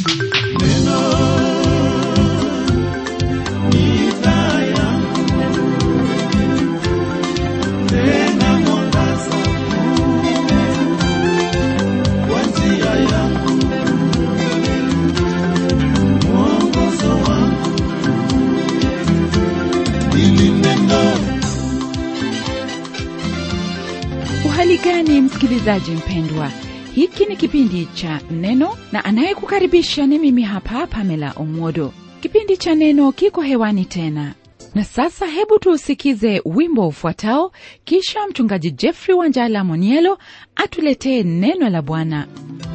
Uhaligani msikilizaji mpendwa, hiki ni kipindi cha Neno na anayekukaribisha ni mimi hapa Pamela Omodo. Kipindi cha Neno kiko hewani tena. Na sasa hebu tuusikize wimbo ufuatao, kisha mchungaji Jeffrey Wanjala Monielo atuletee neno la Bwana.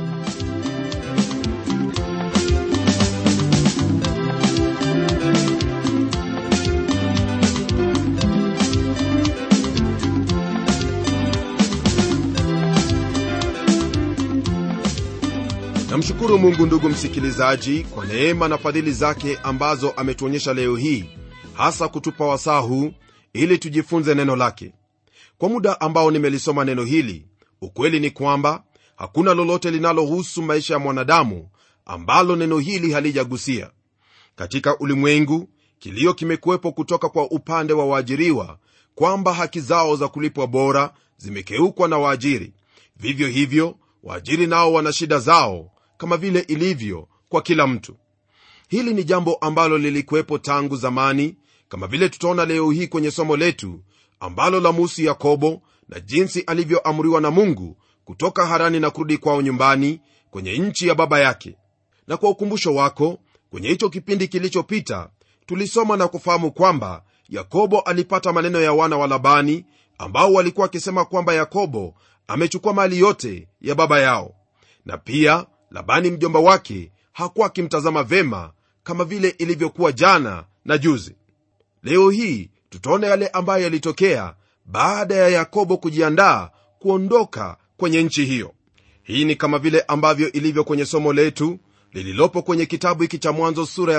Namshukuru Mungu ndugu msikilizaji kwa neema na fadhili zake ambazo ametuonyesha leo hii, hasa kutupa wasaa huu ili tujifunze neno lake. Kwa muda ambao nimelisoma neno hili, ukweli ni kwamba hakuna lolote linalohusu maisha ya mwanadamu ambalo neno hili halijagusia. Katika ulimwengu, kilio kimekuwepo kutoka kwa upande wa waajiriwa kwamba haki zao za kulipwa bora zimekeukwa na waajiri. Vivyo hivyo, waajiri nao wana shida zao kama vile ilivyo kwa kila mtu. Hili ni jambo ambalo lilikuwepo tangu zamani, kama vile tutaona leo hii kwenye somo letu ambalo la muhusu Yakobo na jinsi alivyoamriwa na Mungu kutoka Harani na kurudi kwao nyumbani kwenye nchi ya baba yake. Na kwa ukumbusho wako, kwenye hicho kipindi kilichopita tulisoma na kufahamu kwamba Yakobo alipata maneno ya wana wa Labani ambao walikuwa wakisema kwamba Yakobo amechukua mali yote ya baba yao, na pia Labani mjomba wake hakuwa akimtazama vema kama vile ilivyokuwa jana na juzi. Leo hii tutaona yale ambayo yalitokea baada ya Yakobo kujiandaa kuondoka kwenye nchi hiyo. Hii ni kama vile ambavyo ilivyo kwenye somo letu lililopo kwenye kitabu hiki cha Mwanzo sura ya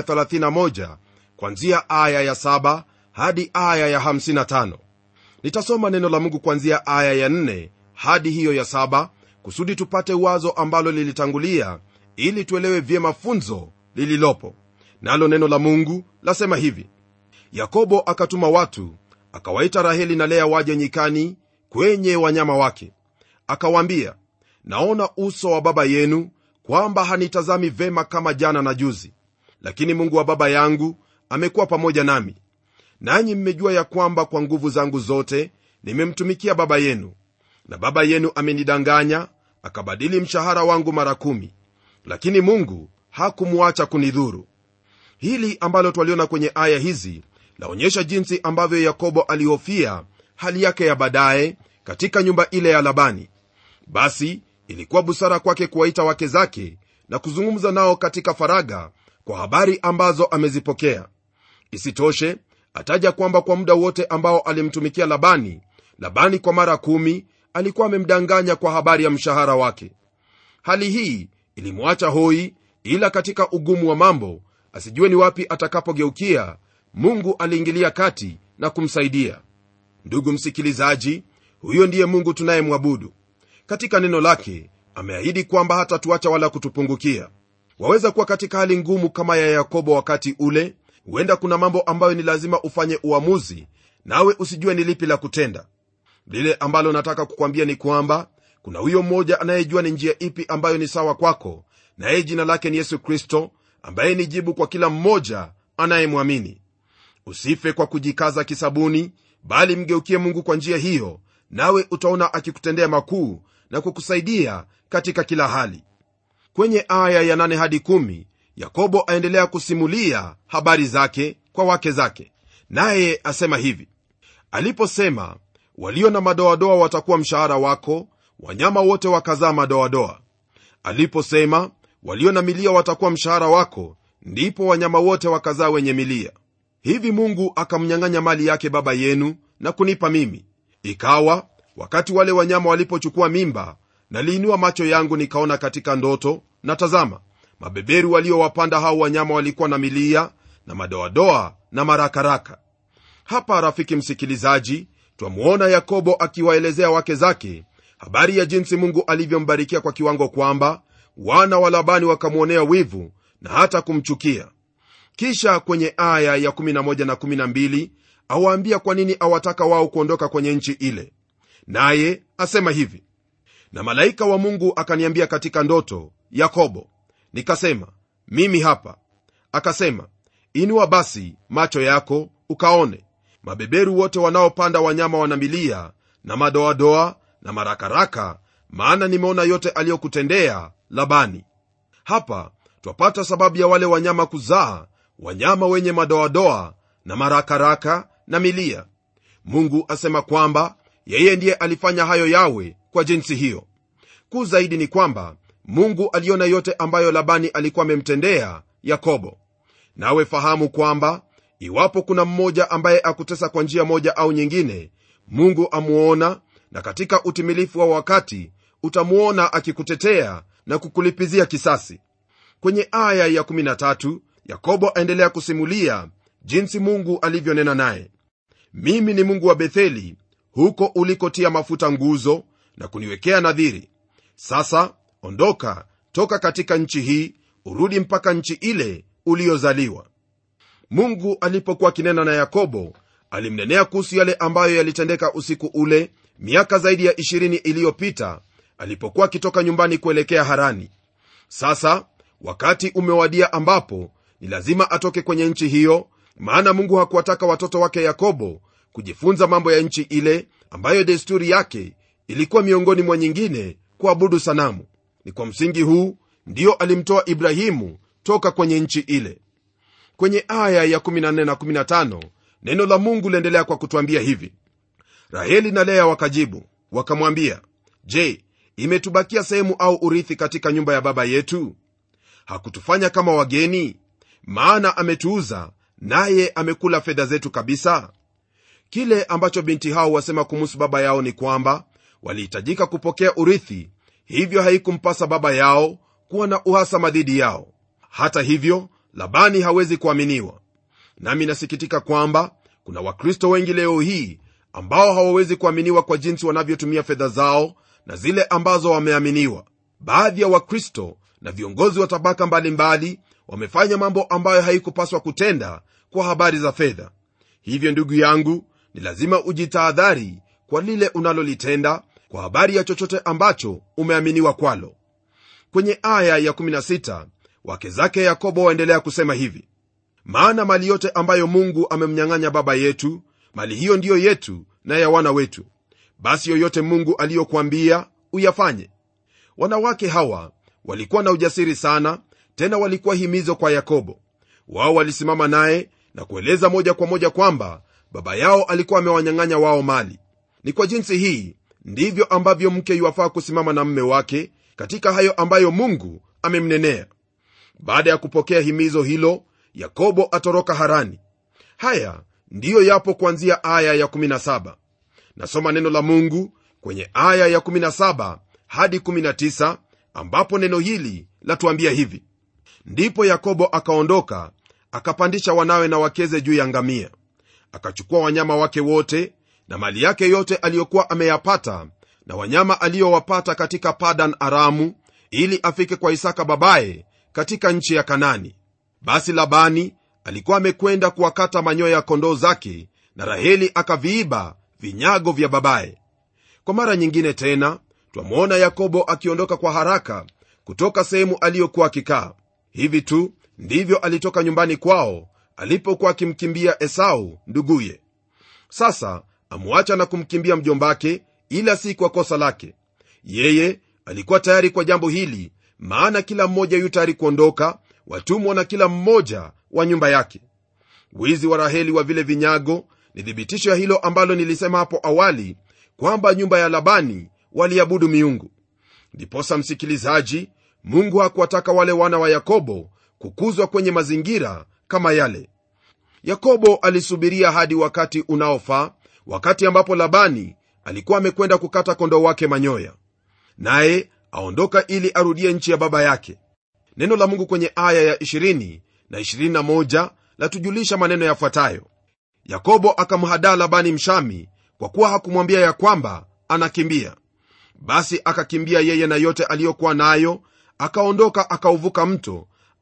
31 kuanzia aya ya 7 hadi aya ya 55. Nitasoma neno la Mungu kuanzia aya ya 4 hadi hiyo ya 7 kusudi tupate wazo ambalo lilitangulia ili tuelewe vyema funzo lililopo. Nalo neno la Mungu lasema hivi: Yakobo akatuma watu, akawaita Raheli na Lea waje nyikani kwenye wanyama wake. Akawaambia, naona uso wa baba yenu kwamba hanitazami vema kama jana na juzi, lakini Mungu wa baba yangu amekuwa pamoja nami. Nanyi mmejua ya kwamba kwa nguvu zangu zote nimemtumikia baba yenu, na baba yenu amenidanganya akabadili mshahara wangu mara 10, lakini Mungu hakumuacha kunidhuru. Hili ambalo twaliona kwenye aya hizi laonyesha jinsi ambavyo Yakobo alihofia hali yake ya baadaye katika nyumba ile ya Labani. Basi ilikuwa busara kwake kuwaita wake zake na kuzungumza nao katika faraga kwa habari ambazo amezipokea. Isitoshe, ataja kwamba kwa muda wote ambao alimtumikia Labani kwa mara 10 alikuwa amemdanganya kwa habari ya mshahara wake. Hali hii ilimwacha hoi, ila katika ugumu wa mambo asijue ni wapi atakapogeukia, Mungu aliingilia kati na kumsaidia. Ndugu msikilizaji, huyo ndiye Mungu tunayemwabudu. Katika neno lake ameahidi kwamba hatatuacha wala kutupungukia. Waweza kuwa katika hali ngumu kama ya Yakobo wakati ule. Huenda kuna mambo ambayo ni lazima ufanye uamuzi, nawe usijue ni lipi la kutenda. Lile ambalo nataka kukwambia ni kwamba kuna huyo mmoja anayejua ni njia ipi ambayo ni sawa kwako, na yeye jina lake ni Yesu Kristo, ambaye ni jibu kwa kila mmoja anayemwamini. Usife kwa kujikaza kisabuni, bali mgeukie Mungu kwa njia hiyo, nawe utaona akikutendea makuu na kukusaidia katika kila hali. Kwenye aya ya 8 hadi 10, Yakobo aendelea kusimulia habari zake kwa wake zake, naye asema hivi: aliposema, walio na madoadoa watakuwa mshahara wako, wanyama wote wakazaa madoadoa. Aliposema, walio na milia watakuwa mshahara wako, ndipo wanyama wote wakazaa wenye milia. Hivi Mungu akamnyang'anya mali yake baba yenu na kunipa mimi. Ikawa wakati wale wanyama walipochukua mimba, naliinua macho yangu nikaona katika ndoto, na tazama, mabeberu waliowapanda hao wanyama walikuwa na milia na madoadoa na marakaraka. Hapa rafiki msikilizaji, twamuona Yakobo akiwaelezea wake zake habari ya jinsi Mungu alivyombarikia kwa kiwango kwamba wana wa Labani wakamuonea wivu na hata kumchukia. Kisha kwenye aya ya 11 na 12 awaambia kwa nini awataka wao kuondoka kwenye nchi ile. Naye asema hivi: na malaika wa Mungu akaniambia katika ndoto, Yakobo. Nikasema, mimi hapa. Akasema, inua basi macho yako ukaone, mabeberu wote wanaopanda wanyama wanamilia, na madoadoa na marakaraka, maana nimeona yote aliyokutendea Labani. Hapa twapata sababu ya wale wanyama kuzaa wanyama wenye madoadoa na marakaraka na milia. Mungu asema kwamba yeye ndiye alifanya hayo yawe kwa jinsi hiyo. Kuu zaidi ni kwamba Mungu aliona yote ambayo Labani alikuwa amemtendea Yakobo. Nawe fahamu kwamba iwapo kuna mmoja ambaye akutesa kwa njia moja au nyingine, Mungu amuona, na katika utimilifu wa wakati utamuona akikutetea na kukulipizia kisasi. Kwenye aya ya 13 Yakobo aendelea kusimulia jinsi Mungu alivyonena naye: mimi ni Mungu wa Betheli, huko ulikotia mafuta nguzo na kuniwekea nadhiri. Sasa ondoka, toka katika nchi hii, urudi mpaka nchi ile uliozaliwa. Mungu alipokuwa kinena na Yakobo, alimnenea kuhusu yale ambayo yalitendeka usiku ule miaka zaidi ya 20 iliyopita, alipokuwa kitoka nyumbani kuelekea Harani. Sasa wakati umewadia ambapo ni lazima atoke kwenye nchi hiyo, maana Mungu hakuwataka watoto wake Yakobo kujifunza mambo ya nchi ile ambayo desturi yake ilikuwa miongoni mwa nyingine kuabudu sanamu. Ni kwa msingi huu ndio alimtoa Ibrahimu toka kwenye nchi ile. Kwenye aya ya 14 na 15 neno la Mungu liendelea kwa kutuambia hivi: Raheli na Lea wakajibu wakamwambia, je, imetubakia sehemu au urithi katika nyumba ya baba yetu? Hakutufanya kama wageni? Maana ametuuza, naye amekula fedha zetu kabisa. Kile ambacho binti hao wasema kumuhusu baba yao ni kwamba walihitajika kupokea urithi, hivyo haikumpasa baba yao kuwa na uhasama dhidi yao. Hata hivyo Labani hawezi kuaminiwa. Nami nasikitika kwamba kuna Wakristo wengi leo hii ambao hawawezi kuaminiwa kwa jinsi wanavyotumia fedha zao na zile ambazo wameaminiwa. Baadhi ya Wakristo na viongozi wa tabaka mbalimbali wamefanya mambo ambayo haikupaswa kutenda kwa habari za fedha. Hivyo ndugu yangu, ni lazima ujitahadhari kwa lile unalolitenda kwa habari ya chochote ambacho umeaminiwa kwalo. Kwenye aya ya 16 wake zake Yakobo waendelea kusema hivi: maana mali yote ambayo Mungu amemnyang'anya baba yetu, mali hiyo ndiyo yetu na ya wana wetu. Basi yoyote Mungu aliyokuambia uyafanye. Wanawake hawa walikuwa na ujasiri sana, tena walikuwa himizo kwa Yakobo. Wao walisimama naye na kueleza moja kwa moja kwamba baba yao alikuwa amewanyang'anya wao mali. Ni kwa jinsi hii ndivyo ambavyo mke yuwafaa kusimama na mume wake katika hayo ambayo Mungu amemnenea. Baada ya kupokea himizo hilo, Yakobo atoroka Harani. Haya ndiyo yapo kuanzia aya ya 17. Nasoma neno la Mungu kwenye aya ya 17 hadi 19, ambapo neno hili latuambia hivi: ndipo Yakobo akaondoka, akapandisha wanawe na wakeze juu ya ngamia, akachukua wanyama wake wote na mali yake yote aliyokuwa ameyapata na wanyama aliyowapata katika Padan Aramu, ili afike kwa Isaka babaye katika nchi ya Kanani. Basi Labani alikuwa amekwenda kuwakata manyoya ya kondoo zake, na Raheli akaviiba vinyago vya babaye. Kwa mara nyingine tena twamwona Yakobo akiondoka kwa haraka kutoka sehemu aliyokuwa akikaa. Hivi tu ndivyo alitoka nyumbani kwao alipokuwa akimkimbia Esau nduguye. Sasa amuacha na kumkimbia mjombake, ila si kwa kosa lake. Yeye alikuwa tayari kwa jambo hili, maana kila mmoja yu tayari kuondoka, watumwa na kila mmoja wa nyumba yake. Wizi wa Raheli wa vile vinyago ni thibitisho ya hilo ambalo nilisema hapo awali, kwamba nyumba ya Labani waliabudu miungu. Ndiposa msikilizaji, Mungu hakuwataka wale wana wa Yakobo kukuzwa kwenye mazingira kama yale. Yakobo alisubiria hadi wakati unaofaa, wakati ambapo Labani alikuwa amekwenda kukata kondoo wake manyoya, naye aondoka ili arudie nchi ya baba yake. Neno la Mungu kwenye aya ya 20 na 21 latujulisha maneno yafuatayo: Yakobo akamhadaa Labani Mshami, kwa kuwa hakumwambia ya kwamba anakimbia. Basi akakimbia yeye na yote aliyokuwa nayo, akaondoka akauvuka mto,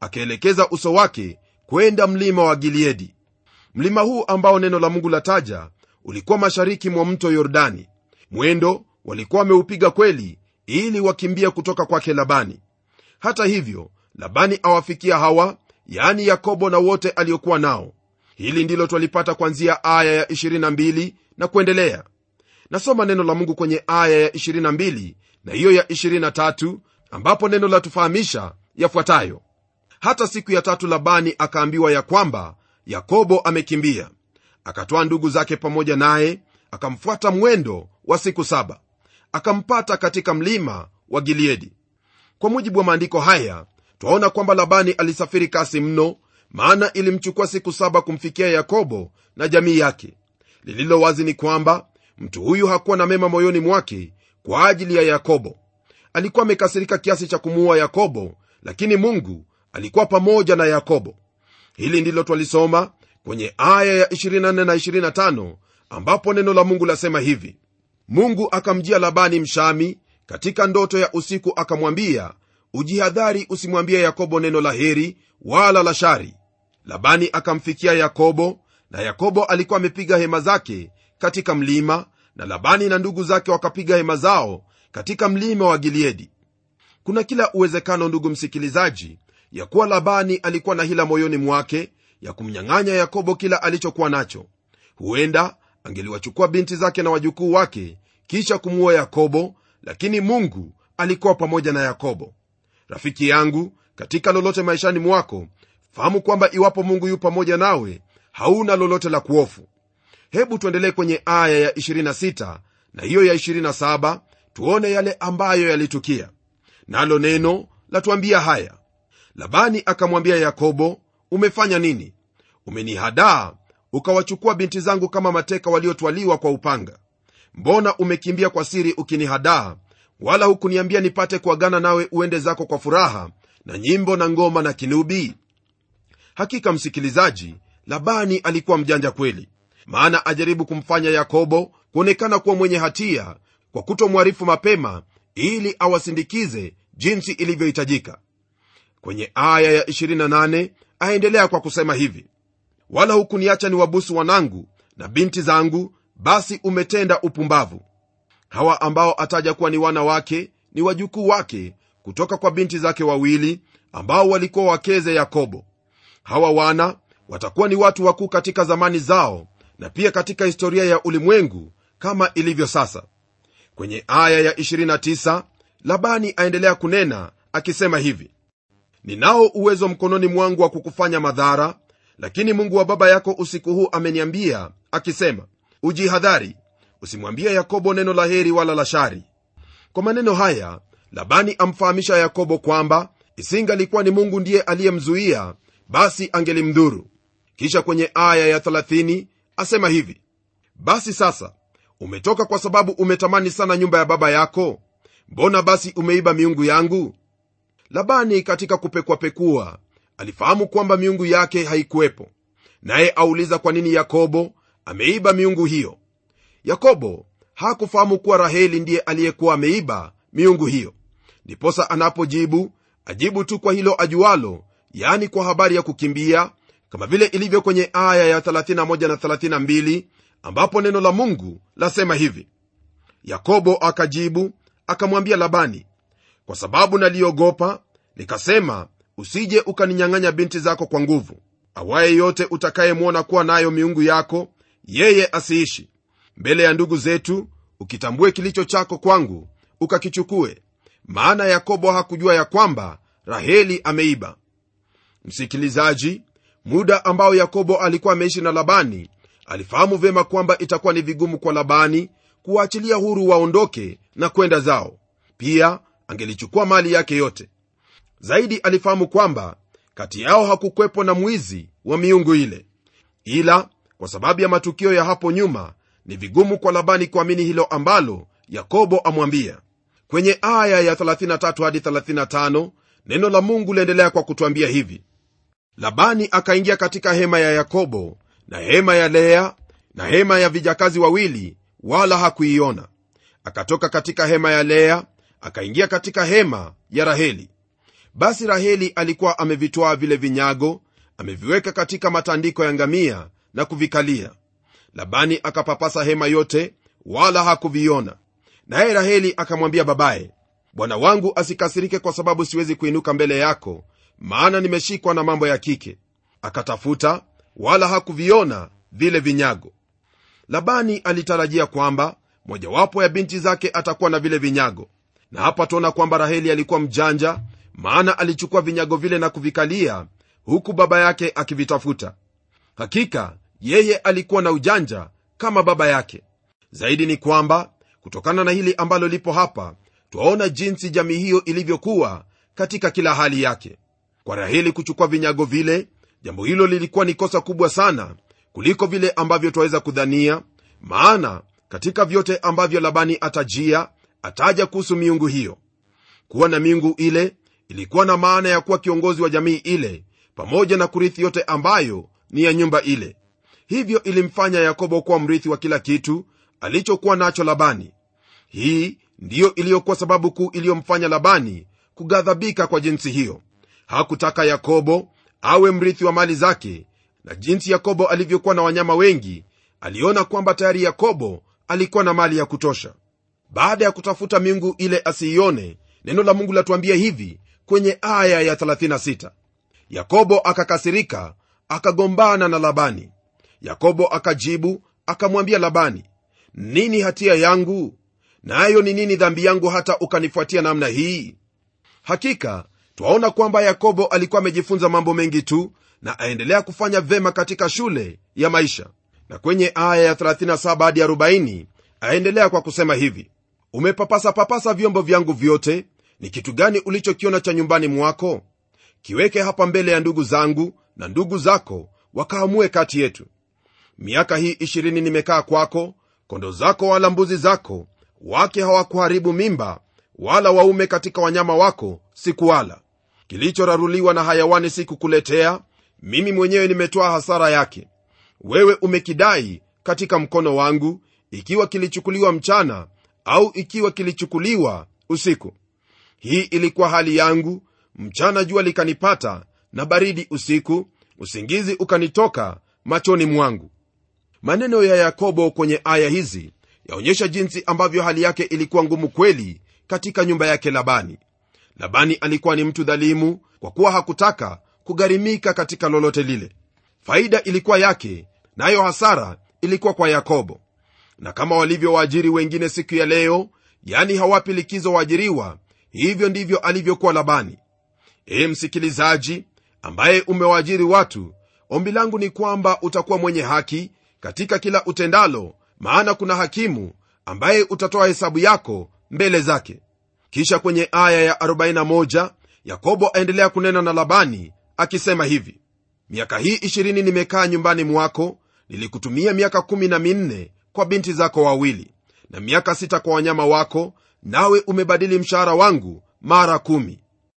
akaelekeza uso wake kwenda mlima wa Gileadi. Mlima huu ambao neno la Mungu lataja ulikuwa mashariki mwa mto Yordani. Mwendo walikuwa wameupiga kweli ili wakimbia kutoka kwake Labani. Hata hivyo, Labani awafikia hawa, yani Yakobo na wote aliokuwa nao. Hili ndilo twalipata kuanzia aya ya 22 na kuendelea. Nasoma neno la Mungu kwenye aya ya 22 na hiyo ya 23, ambapo neno la tufahamisha yafuatayo: hata siku ya tatu Labani akaambiwa ya kwamba Yakobo amekimbia. Akatoa ndugu zake pamoja naye, akamfuata mwendo wa siku 7, akampata katika mlima wa Gileadi. Kwa mujibu wa maandiko haya, twaona kwamba Labani alisafiri kasi mno, maana ilimchukua siku 7 kumfikia Yakobo na jamii yake. Lililo wazi ni kwamba mtu huyu hakuwa na mema moyoni mwake kwa ajili ya Yakobo. Alikuwa amekasirika kiasi cha kumuua Yakobo, lakini Mungu alikuwa pamoja na Yakobo. Hili ndilo twalisoma kwenye aya ya 24 na 25, ambapo neno la Mungu lasema hivi: Mungu akamjia Labani Mshami katika ndoto ya usiku, akamwambia, ujihadhari usimwambie Yakobo neno la heri wala la shari. Labani akamfikia Yakobo, na Yakobo alikuwa amepiga hema zake katika mlima, na Labani na ndugu zake wakapiga hema zao katika mlima wa Gileadi. Kuna kila uwezekano, ndugu msikilizaji, ya kuwa Labani alikuwa na hila moyoni mwake ya kumnyang'anya Yakobo kila alichokuwa nacho. Huenda angeliwachukua binti zake na wajukuu wake kisha kumuua Yakobo, lakini Mungu alikuwa pamoja na Yakobo. Rafiki yangu, katika lolote maishani mwako, fahamu kwamba iwapo Mungu yu pamoja nawe, hauna lolote la kuhofu. Hebu tuendelee kwenye aya ya 26 na hiyo ya 27, tuone yale ambayo yalitukia. Nalo neno latuambia haya: Labani akamwambia Yakobo, umefanya nini? Umenihadaa ukawachukua binti zangu kama mateka waliotwaliwa kwa upanga. Mbona umekimbia kwa siri ukinihadaa, wala hukuniambia nipate kuagana nawe uende zako kwa furaha na nyimbo na ngoma na kinubi? Hakika msikilizaji, Labani alikuwa mjanja kweli, maana ajaribu kumfanya Yakobo kuonekana kuwa mwenye hatia kwa kutomwarifu mapema ili awasindikize jinsi ilivyohitajika. Kwenye aya ya 28 aendelea kwa kusema hivi: wala hukuniacha ni wabusu wanangu na binti zangu, basi umetenda upumbavu. Hawa ambao ataja kuwa ni wana wake ni wajukuu wake kutoka kwa binti zake wawili ambao walikuwa wakeze Yakobo. Hawa wana watakuwa ni watu wakuu katika zamani zao na pia katika historia ya ulimwengu kama ilivyo sasa. Kwenye aya ya 29 Labani aendelea kunena akisema hivi: ninao uwezo mkononi mwangu wa kukufanya madhara, lakini Mungu wa baba yako usiku huu ameniambia akisema, ujihadhari usimwambie Yakobo neno la heri wala la shari. Kwa maneno haya Labani amfahamisha Yakobo kwamba isingalikuwa ni Mungu ndiye aliyemzuia, basi angelimdhuru. Kisha kwenye aya ya 30 asema hivi: basi sasa umetoka kwa sababu umetamani sana nyumba ya baba yako? Mbona basi umeiba miungu yangu? Labani katika kupekuapekua alifahamu kwamba miungu yake haikuwepo, naye auliza kwa nini Yakobo ameiba miungu hiyo. Yakobo hakufahamu kuwa Raheli ndiye aliyekuwa ameiba miungu hiyo. Ndiposa anapojibu ajibu tu kwa hilo ajualo, yani kwa habari ya kukimbia, kama vile ilivyo kwenye aya ya 31 na 32, ambapo neno la Mungu lasema hivi: Yakobo akajibu akamwambia Labani, kwa sababu naliogopa, nikasema usije ukaninyang'anya binti zako kwa nguvu. Awaye yote utakayemwona kuwa nayo miungu yako, yeye asiishi. Mbele ya ndugu zetu ukitambue kilicho chako kwangu, ukakichukue. Maana Yakobo hakujua ya kwamba Raheli ameiba. Msikilizaji, muda ambao Yakobo alikuwa ameishi na Labani, alifahamu vema kwamba itakuwa ni vigumu kwa Labani kuachilia huru waondoke na kwenda zao. Pia angelichukua mali yake yote. Zaidi alifahamu kwamba kati yao hakukwepo na mwizi wa miungu ile. Ila kwa sababu ya matukio ya hapo nyuma, ni vigumu kwa Labani kuamini hilo ambalo Yakobo amwambia. Kwenye aya ya 33 hadi 35 neno la Mungu liendelea kwa kutuambia hivi: Labani akaingia katika hema ya Yakobo na hema ya Lea na hema ya vijakazi wawili, wala hakuiona. Akatoka katika hema ya Lea akaingia katika hema ya Raheli. Basi Raheli alikuwa amevitwaa vile vinyago, ameviweka katika matandiko ya ngamia na kuvikalia. Labani akapapasa hema yote, wala hakuviona. Naye Raheli akamwambia babaye, bwana wangu asikasirike kwa sababu siwezi kuinuka mbele yako, maana nimeshikwa na mambo ya kike. Akatafuta, wala hakuviona vile vinyago. Labani alitarajia kwamba mojawapo ya binti zake atakuwa na vile vinyago, na hapa tuona kwamba Raheli alikuwa mjanja, maana alichukua vinyago vile na kuvikalia, huku baba yake akivitafuta. Hakika yeye alikuwa na ujanja kama baba yake. Zaidi ni kwamba kutokana na hili ambalo lipo hapa, twaona jinsi jamii hiyo ilivyokuwa katika kila hali yake. Kwa Raheli kuchukua vinyago vile, jambo hilo lilikuwa ni kosa kubwa sana kuliko vile ambavyo twaweza kudhania, maana katika vyote ambavyo Labani atajia, ataja kuhusu miungu hiyo. Kuwa na miungu ile ilikuwa na maana ya kuwa kiongozi wa jamii ile, pamoja na kurithi yote ambayo ni ya nyumba ile. Hivyo ilimfanya Yakobo kuwa mrithi wa kila kitu alichokuwa nacho Labani. Hii ndiyo iliyokuwa sababu kuu iliyomfanya Labani kughadhabika kwa jinsi hiyo. Hakutaka Yakobo awe mrithi wa mali zake, na jinsi Yakobo alivyokuwa na wanyama wengi, aliona kwamba tayari Yakobo alikuwa na mali ya kutosha. Baada ya kutafuta miungu ile asiione, neno la Mungu latuambia hivi kwenye aya ya 36: Yakobo akakasirika, akagombana na Labani. Yakobo akajibu akamwambia Labani, nini hatia yangu? Nayo ni nini dhambi yangu hata ukanifuatia namna hii? Hakika twaona kwamba Yakobo alikuwa amejifunza mambo mengi tu, na aendelea kufanya vema katika shule ya maisha. Na kwenye aya ya 37 hadi 40 aendelea kwa kusema hivi: umepapasa vyombo vyangu vyote, ni kitu gani ulichokiona cha nyumbani mwako? Kiweke hapa mbele ya ndugu zangu, na ndugu zako wakaamue kati yetu. Miaka hii 20 nimekaa kwako, kondoo zako wala mbuzi zako wake hawakuharibu mimba, wala waume katika wanyama wako sikuwala. Kilichoraruliwa na hayawani sikukuletea, mimi mwenyewe nimetoa hasara yake. Wewe umekidai katika mkono wangu, ikiwa kilichukuliwa mchana au ikiwa kilichukuliwa usiku. Hii ilikuwa hali yangu, mchana jua likanipata, na baridi usiku, usingizi ukanitoka machoni mwangu. Maneno ya Yakobo kwenye aya hizi yaonyesha jinsi ambavyo hali yake ilikuwa ngumu kweli katika nyumba yake Labani. Labani alikuwa ni mtu dhalimu, kwa kuwa hakutaka kugharimika katika lolote lile. Faida ilikuwa yake, nayo hasara ilikuwa kwa Yakobo. Na kama walivyo waajiri wengine siku ya leo, yani hawapi likizo waajiriwa, hivyo ndivyo alivyokuwa Labani. Msikilizaji ambaye umewaajiri watu, ombi langu ni kwamba utakuwa mwenye haki katika kila utendalo, maana kuna hakimu ambaye utatoa hesabu yako mbele zake. Kisha kwenye aya ya 41 Yakobo aendelea kunena na Labani akisema hivi: miaka hii 20 nimekaa nyumbani mwako, nilikutumia miaka 14 kwa binti zako wawili, na miaka 6 kwa wanyama wako, nawe umebadili mshahara wangu mara 10.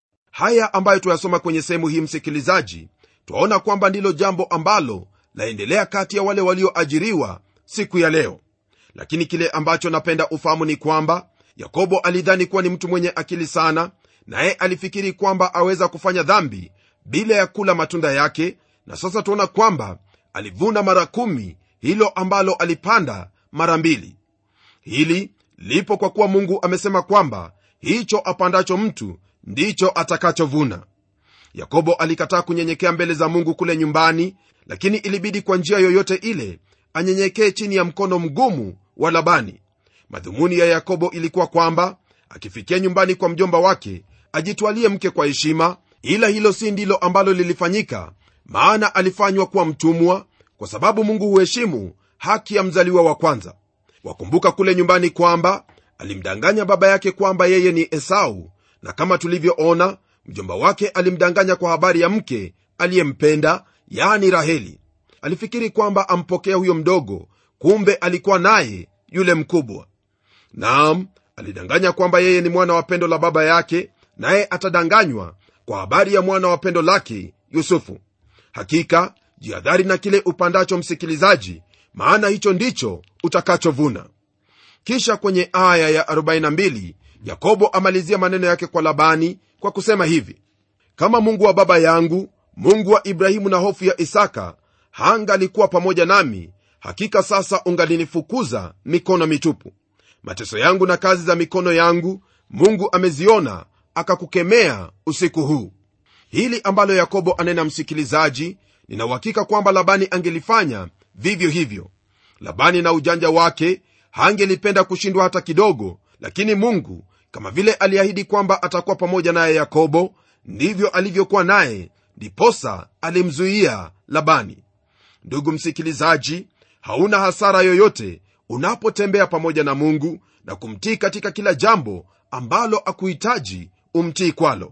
Haya ambayo tuyasoma kwenye sehemu hii, msikilizaji, twaona kwamba ndilo jambo ambalo laendelea kati ya wale walioajiriwa siku ya leo. Lakini kile ambacho napenda ufahamu ni kwamba Yakobo alidhani kuwa ni mtu mwenye akili sana, naye alifikiri kwamba aweza kufanya dhambi bila ya kula matunda yake, na sasa tuona kwamba alivuna mara 10 hilo ambalo alipanda mara 2. Hili lipo kwa kuwa Mungu amesema kwamba hicho apandacho mtu ndicho atakachovuna. Yakobo alikataa kunyenyekea mbele za Mungu kule nyumbani, lakini ilibidi kwa njia yoyote ile anyenyekee chini ya mkono mgumu wa Labani. Madhumuni ya Yakobo ilikuwa kwamba akifikia nyumbani kwa mjomba wake ajitwalie mke kwa heshima, ila hilo si ndilo ambalo lilifanyika, maana alifanywa kuwa mtumwa, kwa sababu Mungu huheshimu haki ya mzaliwa wa kwanza. Wakumbuka kule nyumbani kwamba alimdanganya baba yake kwamba yeye ni Esau, na kama tulivyoona mjomba wake alimdanganya kwa habari ya mke aliyempenda, yani Raheli. Alifikiri kwamba ampokea huyo mdogo, kumbe alikuwa naye yule mkubwa. Naam, alidanganya kwamba yeye ni mwana wa pendo la baba yake, naye atadanganywa kwa habari ya mwana wa pendo lake Yusufu. Hakika jihadhari na kile upandacho, msikilizaji, maana hicho ndicho utakachovuna. Kisha kwenye aya ya 42 Yakobo amalizia maneno yake kwa Labani kwa kusema hivi: Kama Mungu wa baba yangu, Mungu wa Ibrahimu na hofu ya Isaka, hangalikuwa pamoja nami, hakika sasa ungalinifukuza mikono mitupu. Mateso yangu na kazi za mikono yangu Mungu ameziona, akakukemea usiku huu. Hili ambalo Yakobo anena, msikilizaji, nina uhakika kwamba Labani angelifanya vivyo hivyo. Labani na ujanja wake hangelipenda kushindwa hata kidogo, lakini Mungu kama vile aliahidi kwamba atakuwa pamoja naye Yakobo, ndivyo alivyokuwa naye, ndiposa alimzuia Labani. Ndugu msikilizaji, hauna hasara yoyote unapotembea pamoja na Mungu na kumtii katika kila jambo ambalo akuhitaji umtii kwalo.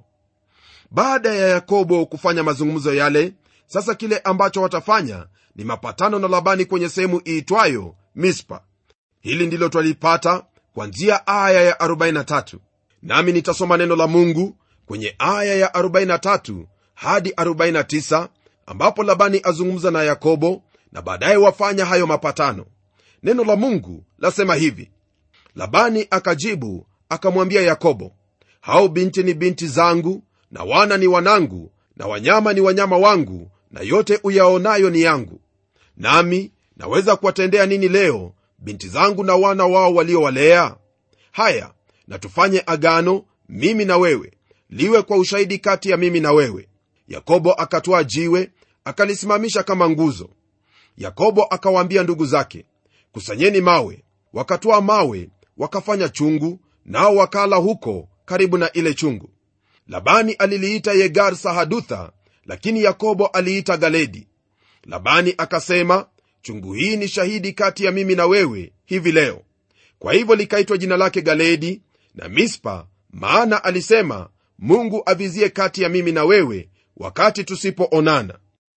Baada ya Yakobo kufanya mazungumzo yale, sasa kile ambacho watafanya ni mapatano na Labani kwenye sehemu iitwayo Mispa. Hili ndilo twalipata kuanzia aya ya 43. Nami nitasoma neno la Mungu kwenye aya ya 43 hadi 49, ambapo Labani azungumza na Yakobo na baadaye wafanya hayo mapatano. Neno la Mungu lasema hivi: Labani akajibu akamwambia Yakobo, hao binti ni binti zangu, na wana ni wanangu, na wanyama ni wanyama wangu, na yote uyaonayo ni yangu. Nami naweza kuwatendea nini leo binti zangu na wana wao waliowalea? Haya, na tufanye agano mimi na wewe, liwe kwa ushahidi kati ya mimi na wewe. Yakobo akatwaa jiwe akalisimamisha kama nguzo. Yakobo akawaambia ndugu zake, kusanyeni mawe. Wakatwaa mawe wakafanya chungu, nao wakala huko karibu na ile chungu. Labani aliliita Yegar Sahadutha, lakini Yakobo aliita Galedi. Labani akasema, chungu hii ni shahidi kati ya mimi na wewe hivi leo. Kwa hivyo likaitwa jina lake Galedi na Mispa, maana alisema, Mungu avizie kati ya mimi na wewe wakati tusipoonana.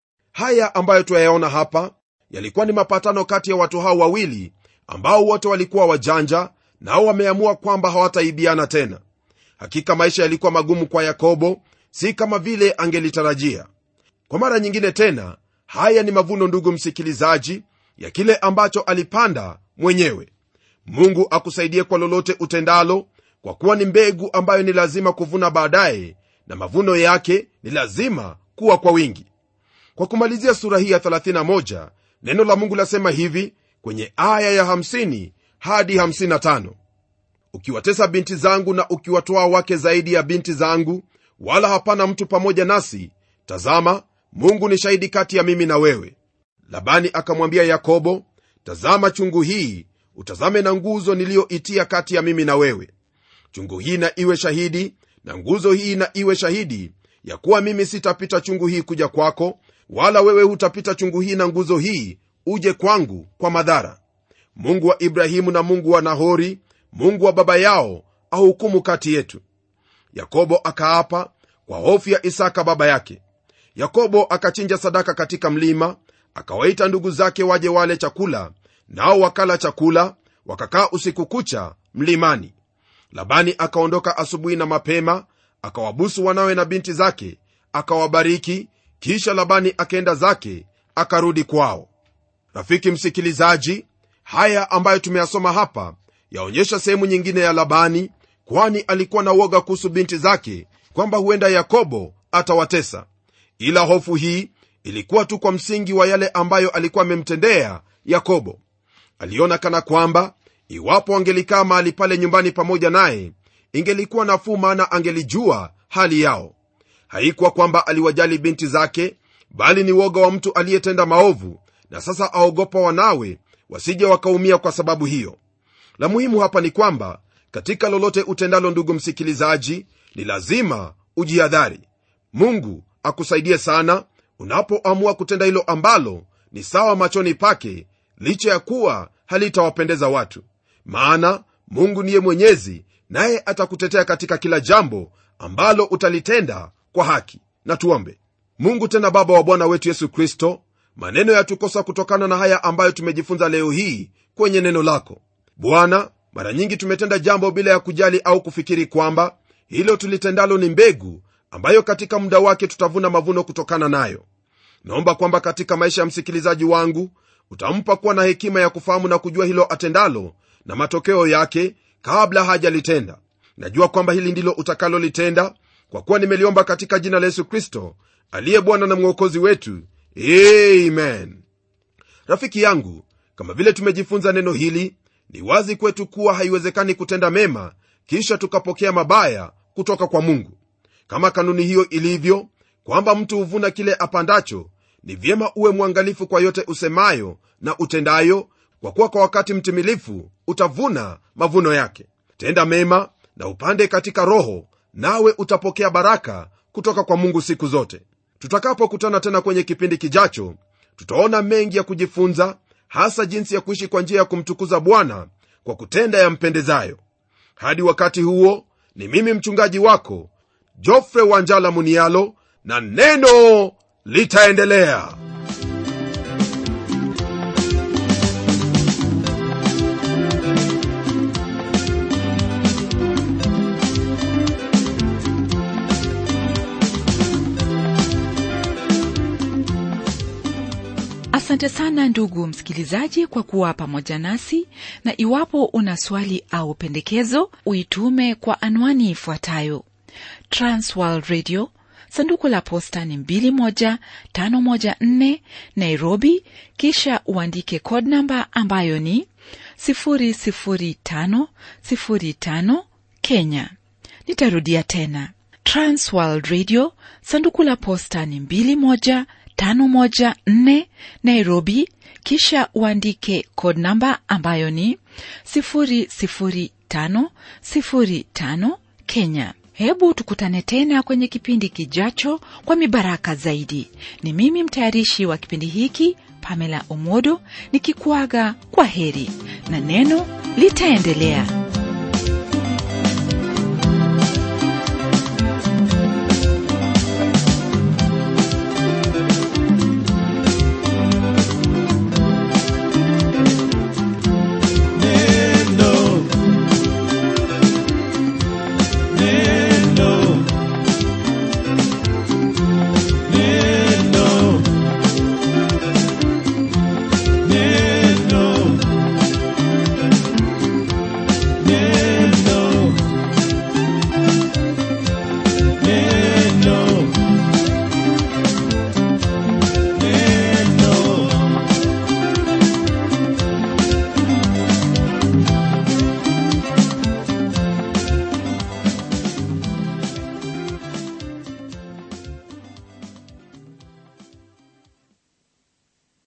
Haya ambayo tuyaona hapa yalikuwa ni mapatano kati ya watu hao wawili ambao wote walikuwa wajanja, nao wameamua kwamba hawataibiana tena. Hakika maisha yalikuwa magumu kwa Yakobo, si kama vile angelitarajia. Kwa mara nyingine tena, haya ni mavuno, ndugu msikilizaji, ya kile ambacho alipanda mwenyewe. Mungu akusaidie kwa lolote utendalo, kwa kuwa ni mbegu ambayo ni lazima kuvuna baadaye, na mavuno yake ni lazima kuwa kwa wingi. Kwa kumalizia sura hii ya 31, neno la Mungu lasema hivi kwenye aya ya 50 hadi 55: ukiwatesa binti zangu na ukiwatoa wake zaidi ya binti zangu, wala hapana mtu pamoja nasi, tazama, Mungu ni shahidi kati ya mimi na wewe. Labani akamwambia Yakobo, tazama chungu hii, utazame na nguzo niliyoitia kati ya mimi na wewe. Chungu hii na iwe shahidi, na nguzo hii na iwe shahidi, ya kuwa mimi sitapita chungu hii kuja kwako, wala wewe hutapita chungu hii na nguzo hii uje kwangu kwa madhara. Mungu wa Ibrahimu na Mungu wa Nahori, Mungu wa baba yao, ahukumu kati yetu. Yakobo akaapa kwa hofu ya Isaka baba yake. Yakobo akachinja sadaka katika mlima, akawaita ndugu zake waje wale chakula, nao wakala chakula, wakakaa usiku kucha mlimani. Labani akaondoka asubuhi na mapema, akawabusu wanawe na binti zake, akawabariki. Kisha Labani akaenda zake, akarudi kwao. Rafiki msikilizaji, haya ambayo tumeyasoma hapa yaonyesha sehemu nyingine ya Labani, kwani alikuwa na woga kuhusu binti zake, kwamba huenda Yakobo atawatesa. Ila hofu hii ilikuwa tu kwa msingi wa yale ambayo alikuwa amemtendea Yakobo. Aliona kana kwamba iwapo angelikaa mahali pale nyumbani pamoja naye, ingelikuwa nafuu, maana angelijua hali yao. Haikuwa kwamba aliwajali binti zake, bali ni woga wa mtu aliyetenda maovu, na sasa aogopa wanawe wasije wakaumia kwa sababu hiyo. La muhimu hapa ni kwamba katika lolote utendalo, ndugu msikilizaji, ni lazima ujihadhari. Mungu akusaidie sana unapoamua kutenda hilo ambalo ni sawa machoni pake, licha ya kuwa halitawapendeza watu. Maana Mungu niye mwenyezi, naye atakutetea katika kila jambo ambalo utalitenda kwa haki. Na tuombe. Mungu tena Baba wa Bwana wetu Yesu Kristo, maneno yatukosa kutokana na haya ambayo tumejifunza leo hii kwenye neno lako. Bwana, mara nyingi tumetenda jambo bila ya kujali au kufikiri kwamba hilo tulitendalo ni mbegu ambayo katika muda wake tutavuna mavuno kutokana nayo. Naomba kwamba katika maisha ya msikilizaji wangu utampa kuwa na hekima ya kufahamu na kujua hilo atendalo na matokeo yake kabla hajalitenda. Najua kwamba hili ndilo utakalolitenda, kwa kuwa nimeliomba katika jina la Yesu Kristo aliye Bwana na Mwokozi wetu, amen. Rafiki yangu, kama vile tumejifunza neno hili, ni wazi kwetu kuwa haiwezekani kutenda mema kisha tukapokea mabaya kutoka kwa Mungu. Kama kanuni hiyo ilivyo kwamba mtu huvuna kile apandacho, ni vyema uwe mwangalifu kwa yote usemayo na utendayo, kwa kuwa kwa wakati mtimilifu utavuna mavuno yake. Tenda mema na upande katika roho, nawe utapokea baraka kutoka kwa Mungu siku zote. Tutakapokutana tena kwenye kipindi kijacho, tutaona mengi ya kujifunza, hasa jinsi ya kuishi kwa njia ya kumtukuza Bwana kwa kutenda yampendezayo. Hadi wakati huo, ni mimi mchungaji wako Jofre Wanjala Munialo, na neno litaendelea. Asante sana ndugu msikilizaji kwa kuwa pamoja nasi, na iwapo una swali au pendekezo, uitume kwa anwani ifuatayo: Transworld Radio, sanduku la posta ni 21514 Nairobi, kisha uandike code number ambayo ni 00505 Kenya. Nitarudia tena: Transworld Radio, sanduku la posta ni 21514 Nairobi, kisha uandike code number ambayo ni 00505 Kenya. Hebu tukutane tena kwenye kipindi kijacho kwa mibaraka zaidi. Ni mimi mtayarishi wa kipindi hiki Pamela Omodo nikikuaga kwa heri, na neno litaendelea.